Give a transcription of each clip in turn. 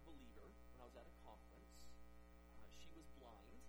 believer when I was at a conference. She was blind,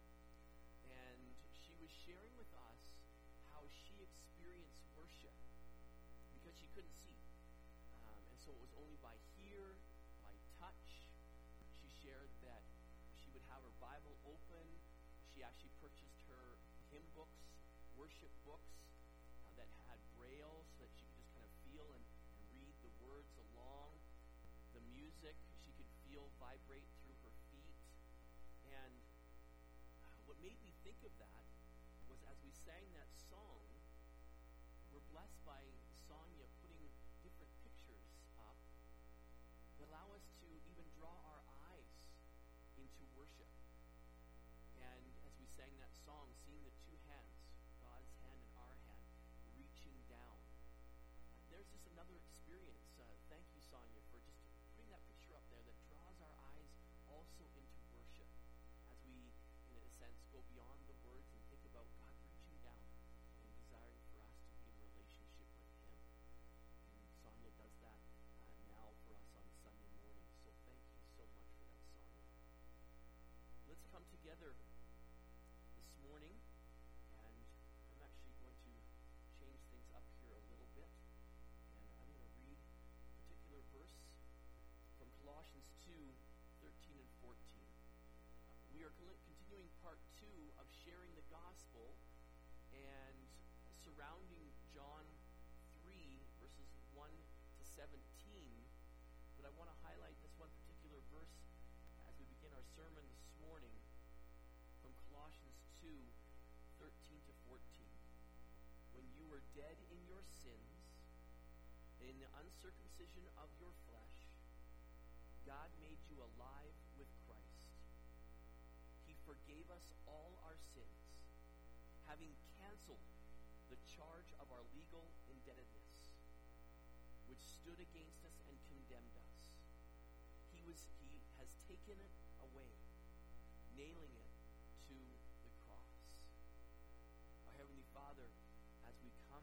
and she was sharing with us how she experienced worship because she couldn't see. And so it was only by hear, by touch. She shared that she would have her Bible open. She actually purchased her hymn books, worship books that had braille so that she could just kind of feel and read the words along. The music she could feel vibrate through her feet. And what made me think of that was as we sang that song, we're blessed by Sonia putting different pictures up that allow us to even draw our eyes into worship. And as we sang that song, seeing the two hands, God's hand and our hand, reaching down, there's just another experience. Thank you, Sonia, for just putting that picture up there that draws our eyes also into worship as we, in a sense, go beyond the words and think about God reaching down and desiring for us to be in relationship with Him. And Sonia does that now for us on Sunday morning. So thank you so much for that, Sonia. Let's come together this morning, and I'm actually going to change things up here a little bit, and I'm going to read a particular verse from Colossians 2:13 and 14. We are continuing part 2 of sharing the gospel and surrounding John 3, verses 1 to 17, but I want to highlight this one particular verse as we begin our sermon this morning from Colossians 2:13 to 14. When you were dead in your sins, in the uncircumcision of your flesh, God made you alive with Christ. He forgave us all our sins, having canceled the charge of our legal indebtedness, which stood against us and condemned us. He has taken it away, nailing it to the cross. Our Heavenly Father, as we come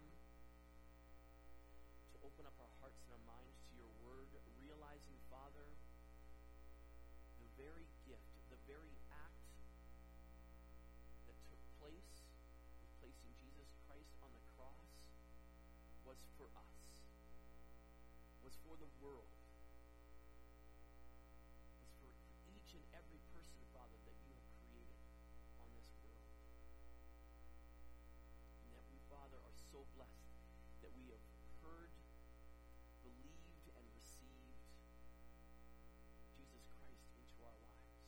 to open up our hearts and our minds to your word, realizing, Father, the very gift, the very act that took place with placing Jesus Christ on the cross was for us, was for the world, was for each and every person, Father, that you have created on this world. And that we, Father, are so blessed that we have heard, believed, and received Jesus Christ into our lives.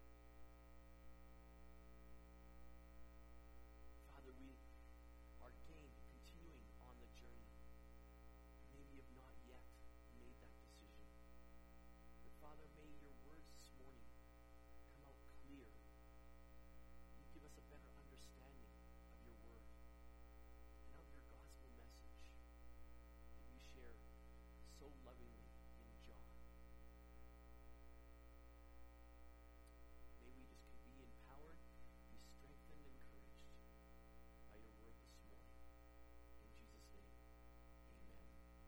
Father, we are again continuing on the journey. Maybe you have not yet made that decision. But Father, may your words this morning come out clear. You give us a better understanding of your word and of your gospel message that you share so lovingly in John. May we just be empowered, be strengthened, encouraged by your word this morning. In Jesus' name, amen.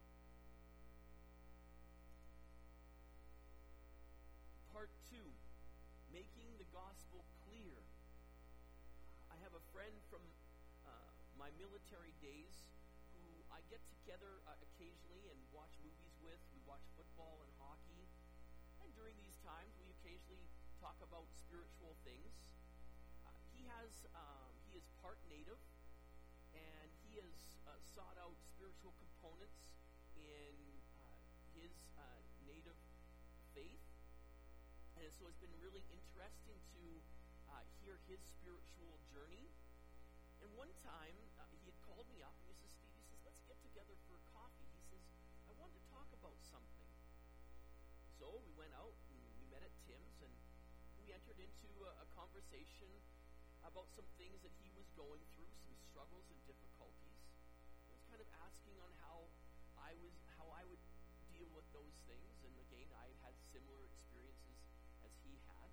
Part 2, making the gospel clear. I have a friend from my military days who I get together occasionally and watch movies with. We watch football and hockey. And during these times, we occasionally talk about spiritual things. He is part Native, and he has sought out spiritual components in his Native faith. And so it's been really interesting to hear his spiritual journey. And one time, he had called me up, and he says, Steve, he says, let's get together for coffee. He says, I wanted to talk about something. So we went out, and we met at Tim's, and we entered into a conversation about some things that he was going through, some struggles and difficulties. I was kind of asking on how I would deal with those things, and again, I had similar experiences as he had.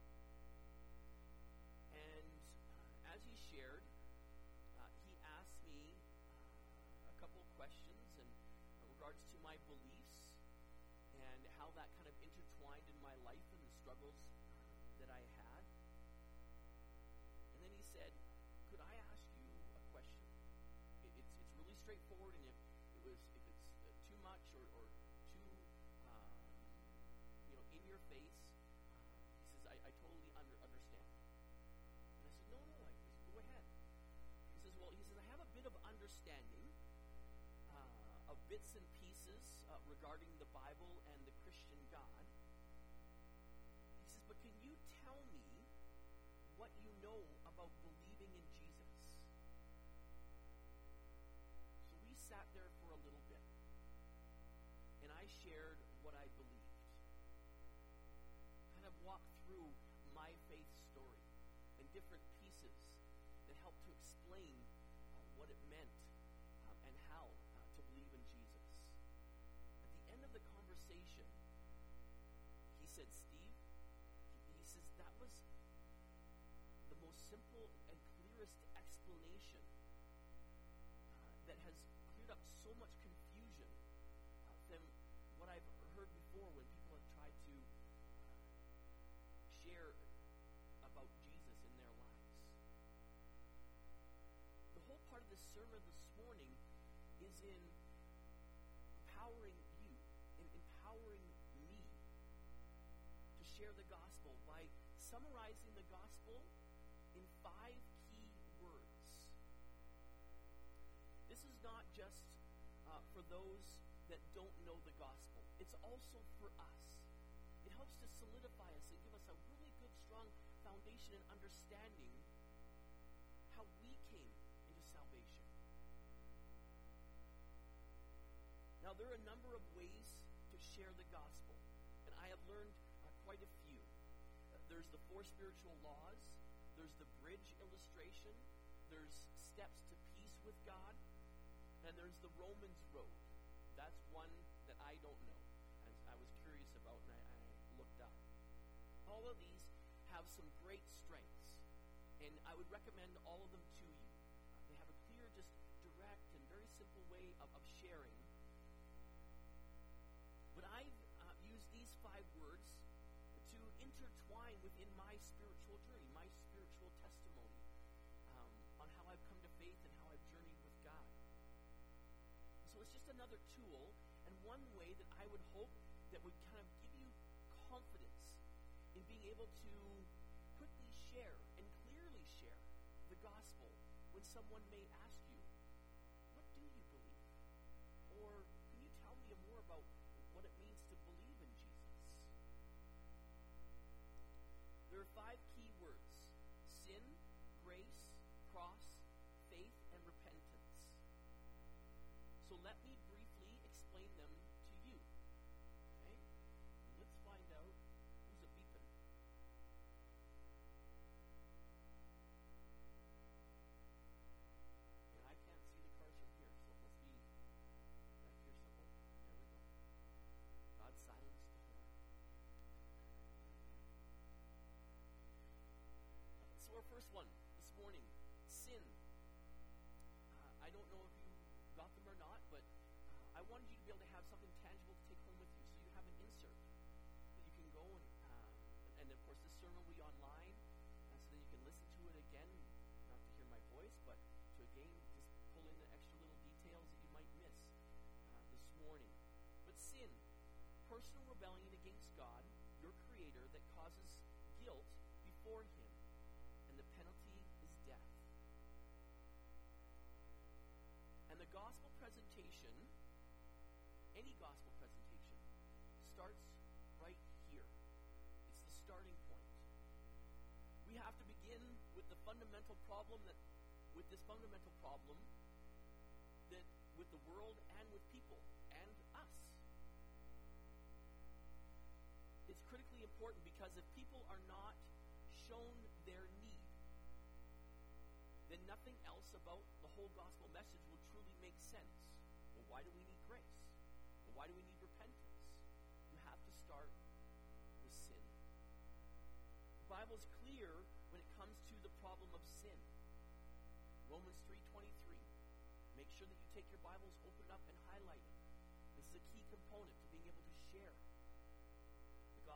And as he shared, he asked me a couple of questions in regards to my beliefs, and how that kind of intertwined in my life and the struggles that I had. And then he said, could I ask you a question? It's really straightforward, and if it's too much or too in your face, he says, I totally understand. And I said, no, I said, go ahead. He says, I have a bit of understanding of bits and pieces regarding the Bible and the Christian God. He says, but can you tell me what you know about believing in Jesus? So we sat there for a little bit, and I shared what I believed. Kind of walked through my faith story and different pieces that helped to explain what it meant and how to believe in Jesus. At the end of the conversation, he said, Steve, he says, that was the most simple and clearest explanation that has cleared up so much confusion than what I've heard before when people have tried to share about Jesus in their lives. The whole part of this sermon this morning is in empowering you, in empowering me to share the gospel by summarizing the gospel in 5 key words. This is not just for those that don't know the gospel. It's also for us. It helps to solidify us and give us a really good, strong foundation and understanding how we came into salvation. Now, there are a number of ways to share the gospel, and I have learned quite a few. There's the 4 spiritual laws, there's the bridge illustration, there's steps to peace with God, and there's the Romans road. That's one that I don't know, and I was curious about, and I looked up. All of these have some great strengths, and I would recommend all of them to you. They have a clear, just direct, and very simple way of sharing. But I've used these 5 words to intertwine within my spiritual journey, my spiritual testimony, on how I've come to faith and how I've journeyed with God. So it's just another tool, and one way that I would hope that would kind of give you confidence in being able to quickly share and clearly share the gospel when someone may ask you, what do you believe? Or can you tell me more about what it means to believe in Jesus? There are 5 key words: sin, grace, cross, faith, and repentance. So let me briefly explain them to you. Okay? Let's find out who's a beeping. And I can't see the cars from here, so it must be back here somewhere. There we go. God silenced the horn. So our first one this morning, sin. I don't know if you got them or not, but I wanted you to be able to have something tangible to take home with you. So you have an insert that you can go and of course this sermon will be online, so that you can listen to it again, not to hear my voice, but to again just pull in the extra little details that you might miss this morning. But sin, personal rebellion against God, your Creator, that causes guilt before Him, and the penalty is death. And the gospel presentation, any gospel presentation, starts right here. It's the starting point. We have to begin with the fundamental problem that with the world and with people and us. It's critically important because if people are not shown their need, then nothing else about the whole gospel message will truly make sense. Well, why do we need grace? Well, why do we need repentance? You have to start with sin. The Bible is clear when it comes to the problem of sin. Romans 3:23. Make sure that you take your Bibles, open it up, and highlight it. This is a key component to being able to share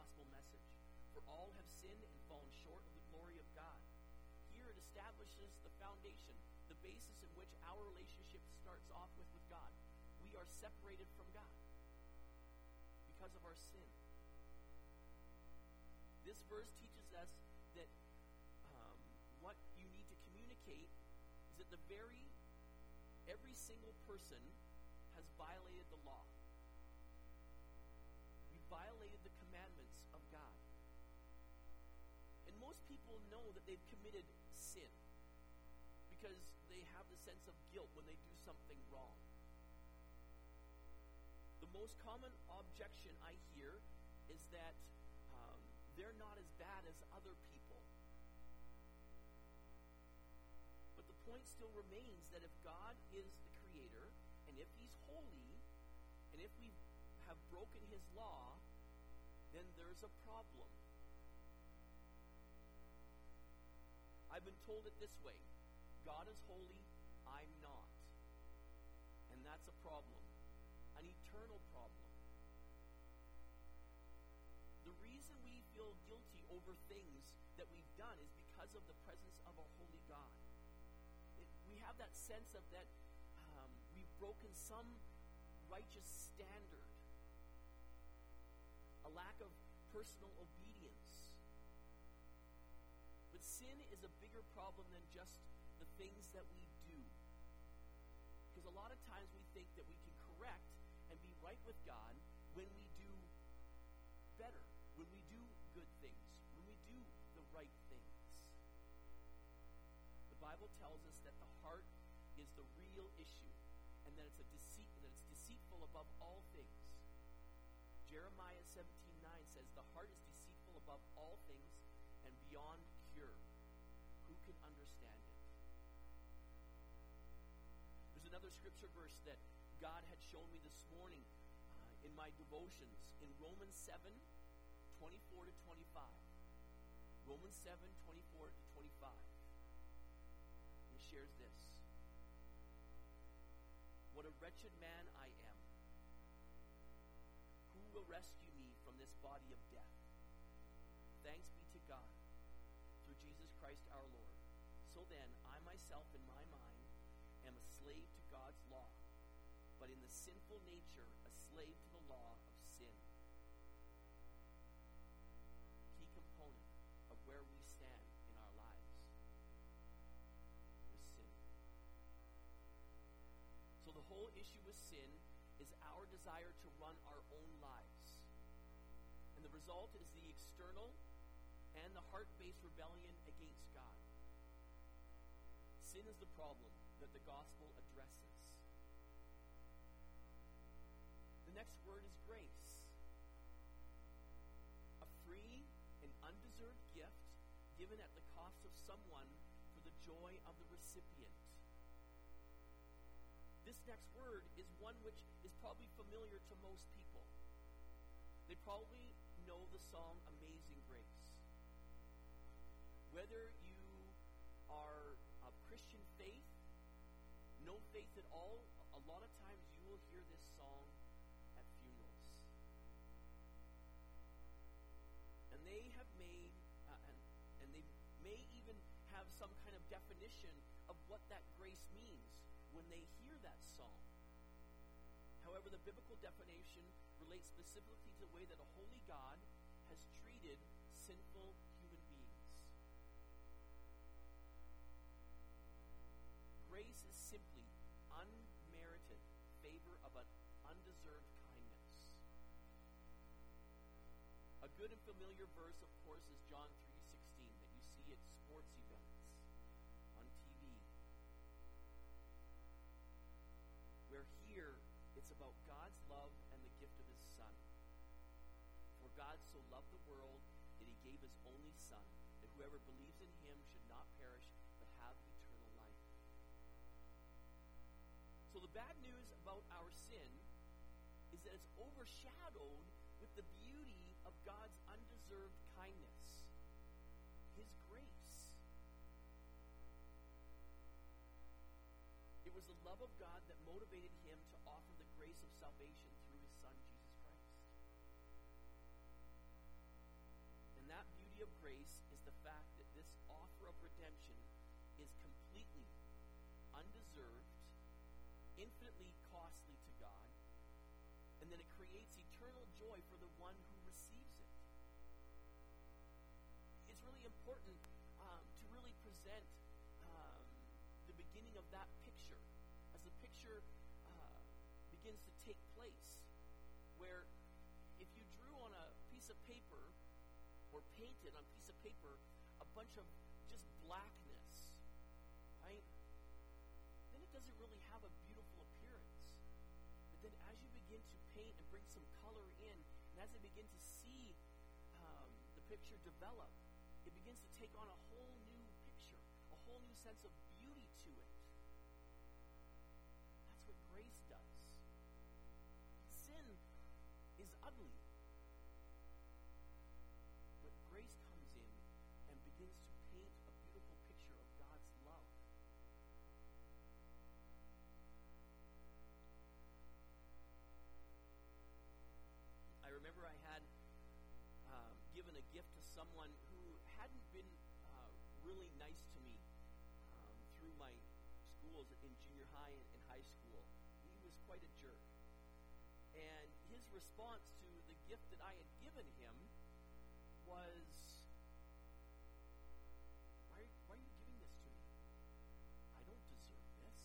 gospel message. For all have sinned and fallen short of the glory of God. Here it establishes the foundation, the basis in which our relationship starts off with God. We are separated from God because of our sin. This verse teaches us that what you need to communicate is that every single person has violated the law. We violated the commandments of God. And most people know that they've committed sin because they have the sense of guilt when they do something wrong. The most common objection I hear is that they're not as bad as other people. But the point still remains that if God is the creator, and if he's holy, and if we have broken his law, then there's a problem. I've been told it this way: God is holy, I'm not. And that's a problem, an eternal problem. The reason we feel guilty over things that we've done is because of the presence of our holy God. We have that sense of that we've broken some righteous standard, a lack of personal obedience. But sin is a bigger problem than just the things that we do. Because a lot of times we think that we can correct and be right with God when we do better, when we do good things, when we do the right things. The Bible tells us that the heart is the real issue, and that it's deceitful above all things. Jeremiah 17:9 says, "The heart is deceitful above all things and beyond cure. Who can understand it?" There's another scripture verse that God had shown me this morning in my devotions in Romans 7:24 to 25. Romans 7:24 to 25. And he shares this: "What a wretched man I am! Who will rescue me from this body of death? Thanks be to God through Jesus Christ our Lord. So then, I myself in my mind am a slave to God's law, but in the sinful nature a slave to the law of sin." Key component of where we stand in our lives is sin. So the whole issue with sin is our desire to run our own lives. And the result is the external and the heart-based rebellion against God. Sin is the problem that the gospel addresses. The next word is grace. A free and undeserved gift given at the cost of someone for the joy of the recipient. This next word is one which is probably familiar to most people. They probably know the song Amazing Grace. Whether you are of Christian faith, no faith at all, a lot of times you will hear this song at funerals. And they have made, and they may even have some kind of definition of what that grace means when they hear that song. However, the biblical definition relates specifically to the way that a holy God has treated sinful human beings. Grace is simply unmerited favor of an undeserved kindness. A good and familiar verse, of course, is John 3:16 that you see at sports events, on TV. Where here, it's about God's love and the gift of his Son. For God so loved the world that he gave his only Son, that whoever believes in him should not perish, but have eternal life. So the bad news about our sin is that it's overshadowed with the beauty of God's undeserved kindness, his grace. It was the love of God that motivated him to offer the grace of salvation through his Son, Jesus Christ. And that beauty of grace is the fact that this offer of redemption is completely undeserved, infinitely costly to God, and then it creates eternal joy for the one who receives it. It's really important to really present the beginning of that picture as the picture begins to take place, where if you drew on a piece of paper or painted on a piece of paper a bunch of just blackness, right, then it doesn't really have a beautiful appearance. But then as you begin to paint and bring some color in, and as they begin to see the picture develop, it begins to take on a whole new picture, a whole new sense of beauty to it. That's what grace does. Sin is ugly. But grace comes in and begins to paint a beautiful picture of God's love. I remember I had given a gift to someone who hadn't been really nice to me through my schools in junior high and high school. He was quite a jerk. And his response to the gift that I had given him was, why are you giving this to me? I don't deserve this.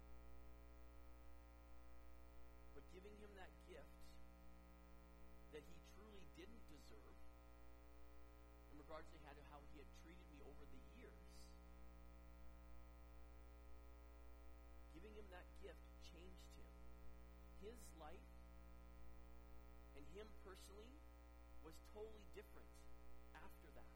But giving him that gift that he truly didn't deserve, in regards to how he had treated me over the years, giving him that gift changed him. His life and him personally was totally different after that.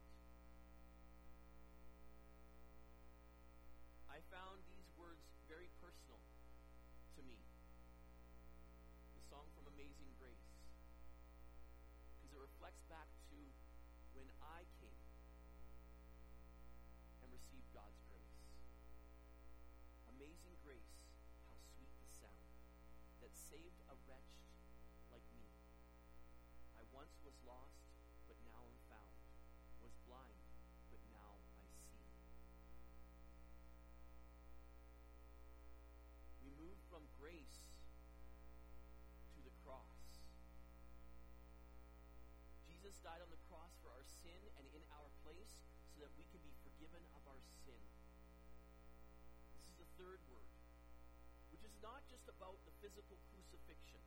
I found these words very personal to me. The song from Amazing Grace. Because it reflects back to when I came and received God's grace. Amazing grace, how sweet the sound that saved a wretch like me. I once was lost, but now am found, was blind, but now I see. We move from grace to the cross. Jesus died on the cross for our sin and in our place so that we can be forgiven of our sin. This is the third word, which is not just about the physical crucifixion.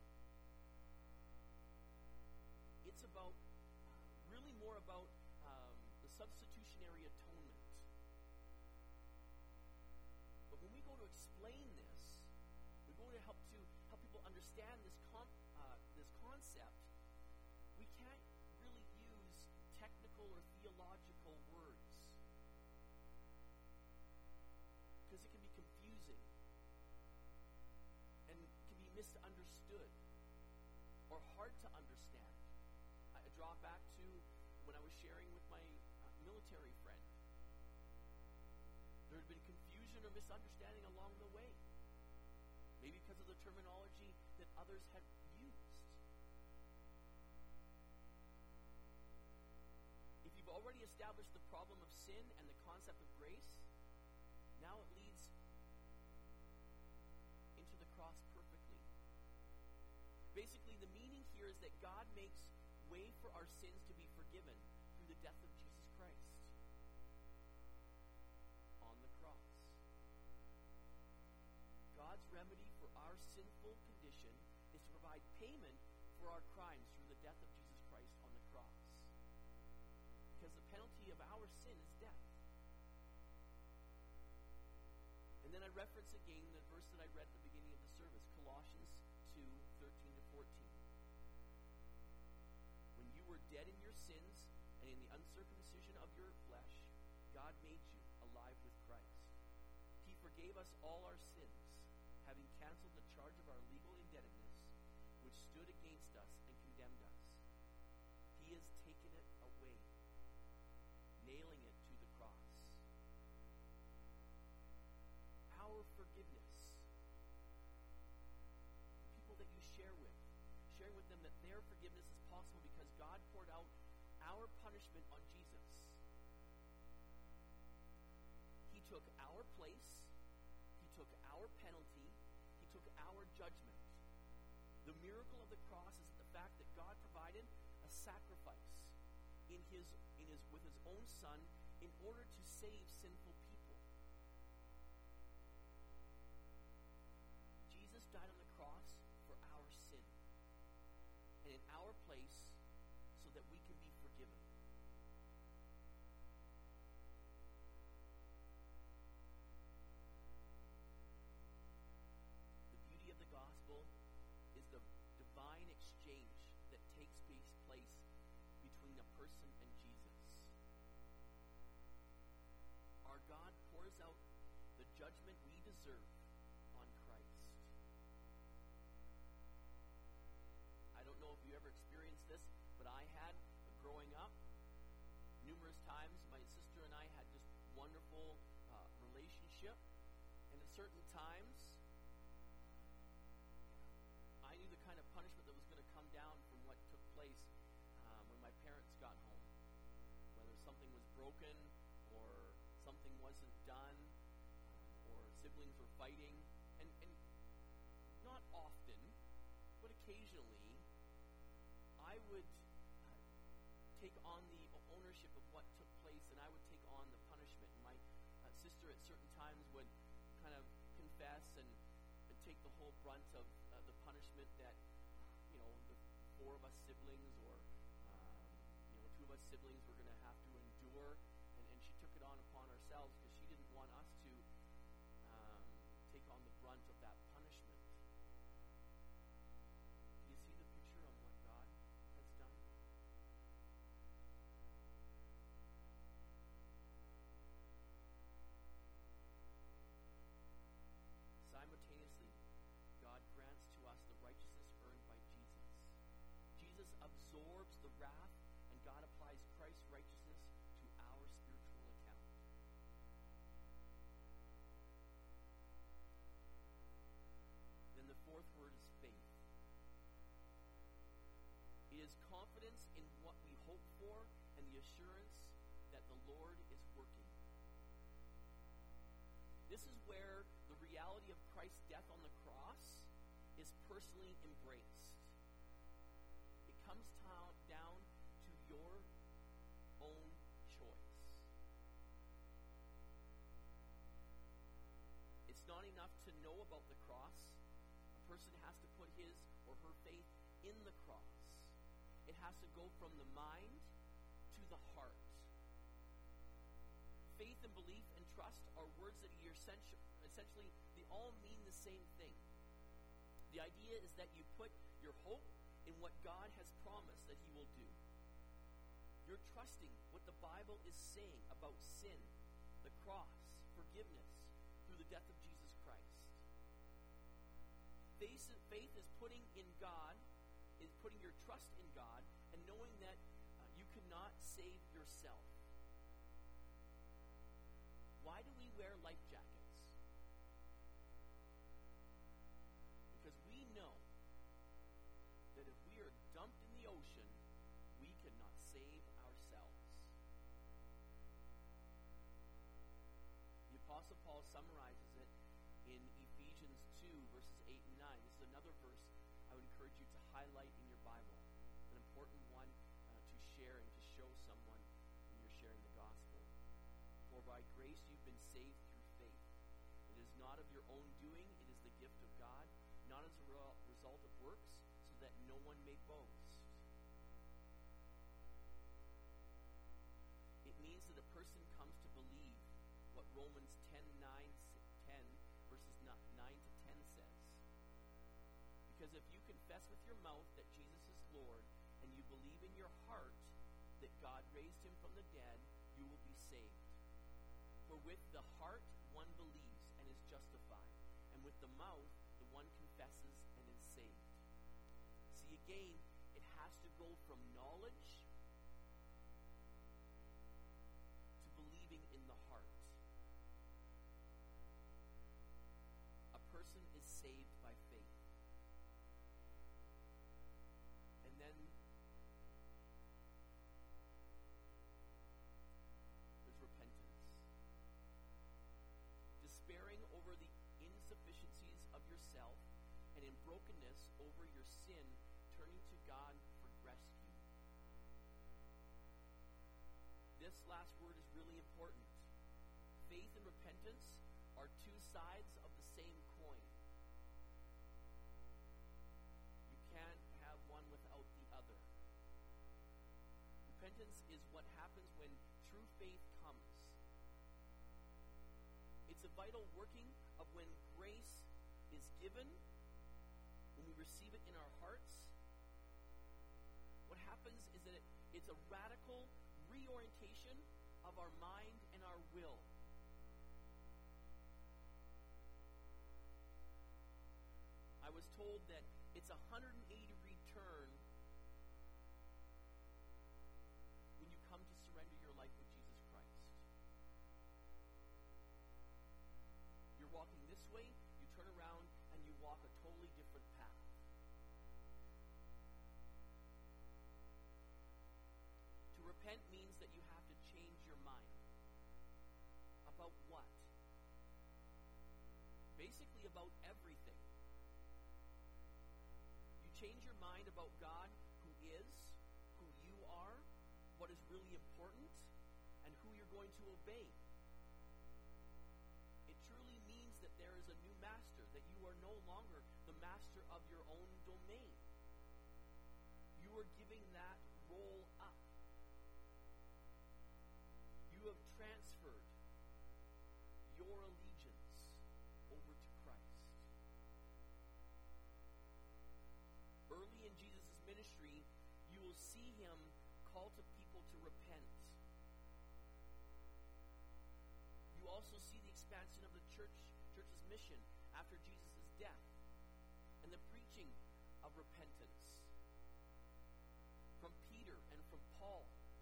It's about, really more about the substitutionary atonement. But when we go to explain this, we go to help people understand this concept. We can't really use technical or theological words because it can be confusing and can be misunderstood or hard to understand. I draw back to when I was sharing with my military friend. There had been confusion or misunderstanding along the way, maybe because of the terminology that others had used. If you've already established the problem of sin and the concept of grace, now it leads into the cross perfectly. Basically, the meaning here is that God makes way for our sins to be forgiven through the death of Jesus Christ on the cross. God's remedy for our sinful condition is to provide payment for our crimes through the death of Jesus Christ on the cross. Because the penalty of our sin is death. And then I reference again the verse that I read at the beginning of the service, Colossians 2:13-14. When you were dead in your sins and in the uncircumcision of your flesh, God made you alive with Christ. He forgave us all our sins, having canceled the charge of our legal indebtedness, which stood against us and condemned us. He has taken it away, nailing it to the cross. Our forgiveness, the people that you share with them that their forgiveness is possible because God poured out our punishment on Jesus. He took our place. He took our penalty. He took our judgment. The miracle of the cross is the fact that God provided a sacrifice with his own Son in order to save sinful people. Jesus died on the cross for our sin and in our place so that we can be forgiven. The beauty of the gospel is the divine exchange that takes place between a person and Jesus. Our God pours out the judgment we deserve on Christ. I don't know if you ever experienced this, but I had growing up. Numerous times my sister and I had just wonderful relationship, and at certain times I knew the kind of punishment that was going to come down from what took place when my parents got home. Whether something was broken or something wasn't done, or siblings were fighting, and not often, but occasionally, I would take on the ownership of what took place, and I would take on the punishment. And my sister at certain times would kind of confess and take the whole brunt of the punishment that, the four of us siblings or, two of us siblings were going to have to endure. And she took it on upon ourselves because she didn't want us to take on the brunt of that punishment. Do you see the picture on what God has done? Simultaneously, God grants to us the righteousness earned by Jesus. Jesus absorbs the wrath, and God applies Christ's righteousness to our spiritual account. Then the fourth word is faith. It is confidence in what we hope for and the assurance that the Lord is working. This is where the reality of Christ's death on the cross is personally embraced. It comes down to your own choice. It's not enough to know about the cross. A person has to put his or her faith in the cross. It has to go from the mind to the heart. Faith and belief and trust are words that are essentially, they all mean the same thing. The idea is that you put your hope in what God has promised that he will do. You're trusting what the Bible is saying about sin, the cross, forgiveness, through the death of Jesus Christ. Faith is putting in God, is putting your trust in God, and knowing that you cannot save yourself. Why do we wear life jackets? Because we know that if we are dumped in the ocean, we cannot save ourselves. The Apostle Paul summarizes it in Ephesians 2, verses 8 and 9. This is another verse I would encourage you to highlight in your Bible, an important one to share and to show someone when you're sharing the gospel. For by grace you've been saved through faith. It is not of your own doing, it is the gift of God, not as a result of works, so that no one may boast. It means that a person comes to believe what Romans 10 verses 9 to 10 says. Because if you confess with your mouth that Jesus is Lord, and you believe in your heart that God raised him from the dead, you will be saved. For with the heart one believes and is justified, and with the mouth the one confesses and is saved. See, again, it has to go from knowledge to believing in the heart. A person is saved by faith. And then yourself, and in brokenness over your sin, turning to God for rescue. This last word is really important. Faith and repentance are two sides of the same coin. You can't have one without the other. Repentance is what happens when true faith comes. It's a vital working of when grace is given, when we receive it in our hearts. What happens is that it's a radical reorientation of our mind and our will. I was told that it's a 180-degree turn when you come to surrender your life with Jesus Christ. You're walking this way, you turn around, and you walk a totally different path. To repent means that you have to change your mind. About what? Basically about everything. You change your mind about God, who is, who you are, what is really important, and who you're going to obey. It truly means that there is a new master, that you are no longer the master of your own domain. You are giving that role up. You have transferred your allegiance over to Christ. Early in Jesus' ministry, you will see him call to people to repent. You also see the expansion of the church's mission after Jesus' death and the preaching of repentance from Peter and from Paul.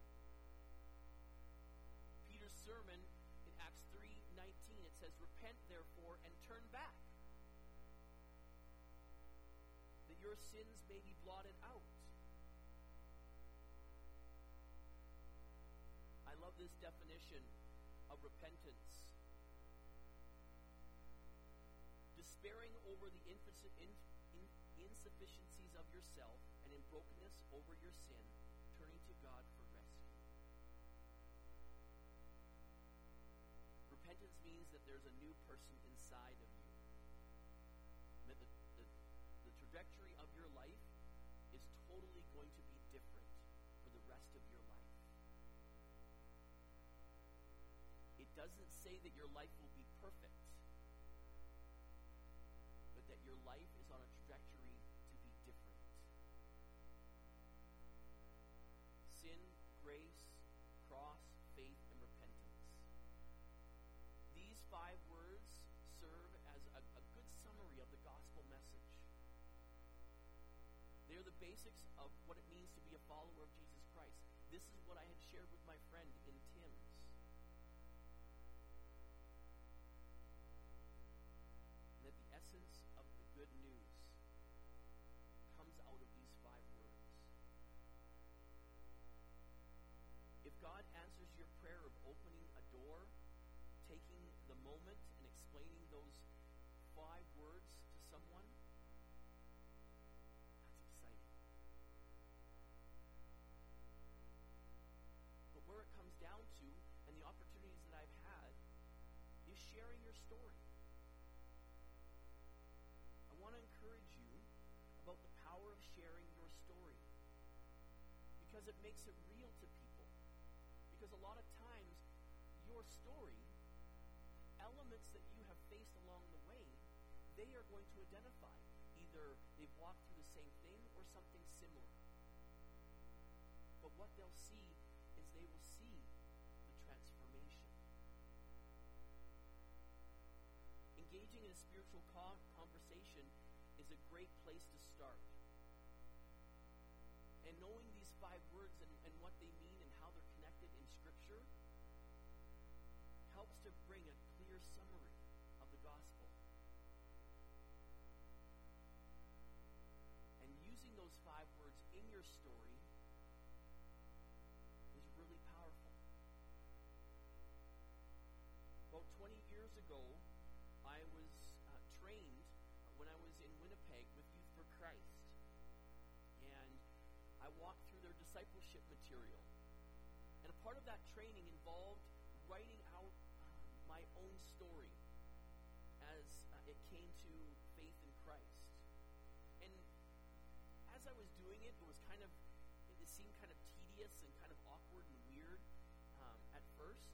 Peter's sermon in Acts 3:19, it says, "Repent therefore and turn back, that your sins may be blotted out." I love this definition of repentance. Despairing over the insufficiencies of yourself and in brokenness over your sin, turning to God for rescue. Repentance means that there's a new person inside of you. That the trajectory of your life is totally going to be different for the rest of your life. It doesn't say that your life will be perfect, but that your life is on a trajectory to be different. Sin, grace, cross, faith, and repentance. These 5 words serve as a good summary of the gospel message. They're the basics of what it means to be a follower of Jesus Christ. This is what I had shared with my friend in Tim's. And that the essence of the good news comes out of these 5 words. If God answers your prayer of opening a door, taking the moment and explaining those 5 words to someone, that's exciting. But where it comes down to, and the opportunities that I've had, is sharing your story. I want to encourage you about the power of sharing your story, because it makes it real to people. Because a lot of times, your story, elements that you have faced along the way, they are going to identify. Either they've walked through the same thing or something similar. But what they'll see is they will see the transformation. Engaging in a spiritual conversation is a great place to start. And knowing these 5 words and what they mean and how they're connected in Scripture helps to bring a clear summary of the gospel. And using those 5 words in your story is really powerful. About 20 years ago, I was trained when I was in Winnipeg with Youth for Christ. And I walked through their discipleship material. And a part of that training involved writing out my own story as it came to faith in Christ. And as I was doing it, it seemed kind of tedious and kind of awkward and weird at first.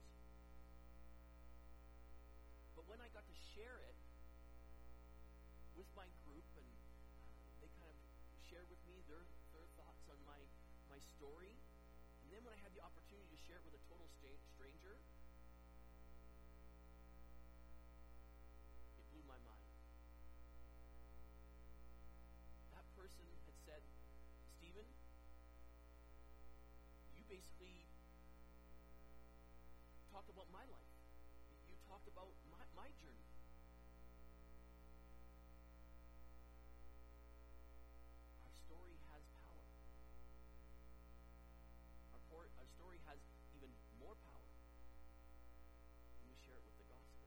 But when I got to share it with my group, and they kind of shared with me their thoughts on my story, and then when I had the opportunity to share it with a total stranger, it blew my mind. That person had said, "Stephen, you basically talked about my life. You talked about my journey." Our story has power. Our story has even more power when we share it with the gospel.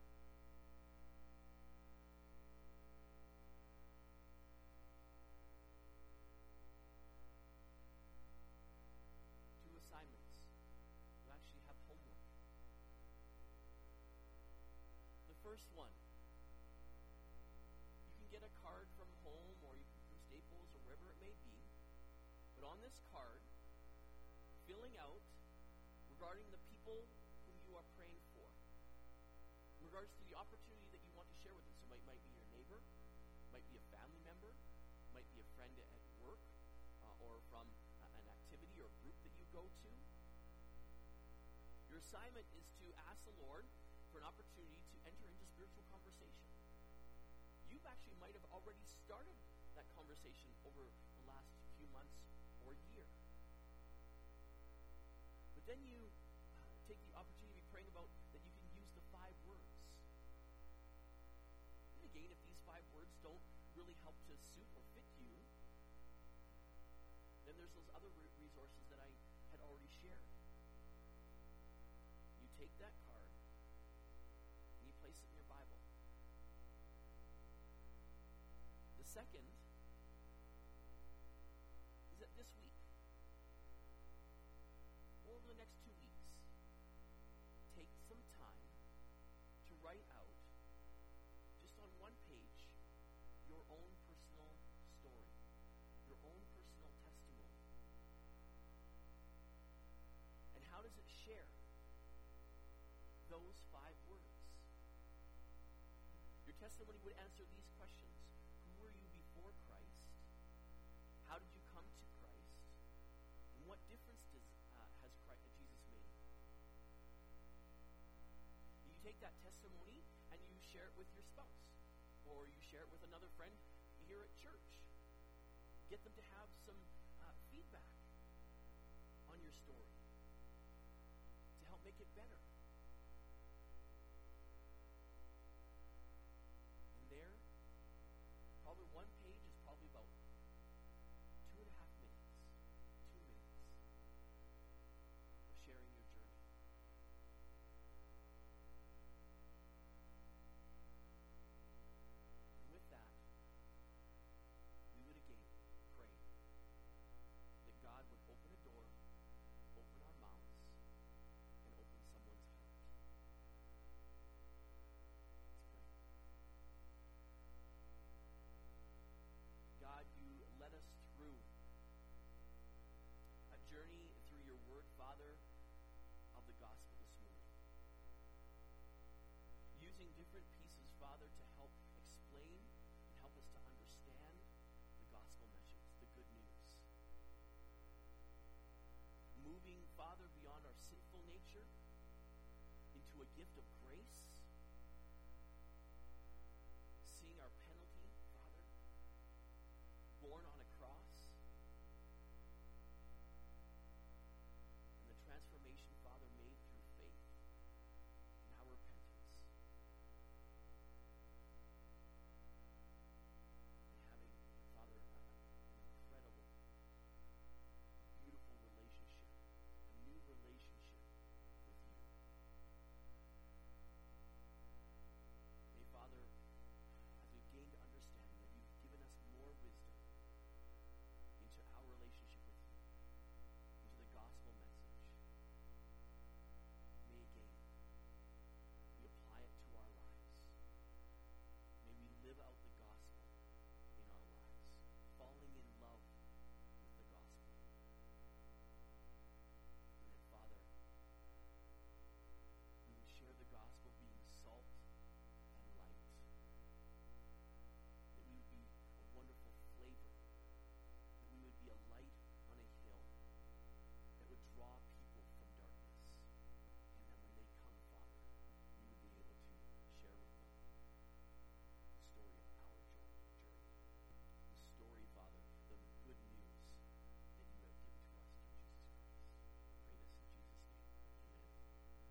2 assignments. You actually have homework. The first one, you can get a card from home or you can from Staples or wherever it may be, but on this card, filling out regarding the people whom you are praying for, in regards to the opportunity that you want to share with them. So it might be your neighbor, might be a family member, might be a friend at work, or from an activity or group that you go to. Your assignment is to ask the Lord for an opportunity to enter into spiritual conversation. You actually might have already started that conversation over the last few months or year. But then you take the opportunity to be praying about that you can use the 5 words. And again, if these 5 words don't really help to suit or fit you, then there's those other resources that I had already shared. You take that card and you place it in your Bible. The second is that this week, or over the next 2 weeks, take some time to write out, just on one page, your own personal story, your own personal testimony. And how does it share those 5 words? Your testimony would answer these questions. Who were you before Christ? How did you come to Christ? And what difference has Jesus made? You take that testimony and you share it with your spouse, or you share it with another friend here at church. Get them to have some feedback on your story to help make it better. And there, probably one page is probably about 2.5 minutes. 2 minutes of sharing your journey. And with that, we would again pray that God would open a door, open our mouths, and open someone's heart. Let's pray. God, you led us through a journey through your word, Father, of the gospel this morning. Using different pieces, Father, to help explain and help us to understand the gospel message, the good news. Moving, Father, beyond our sinful nature into a gift of grace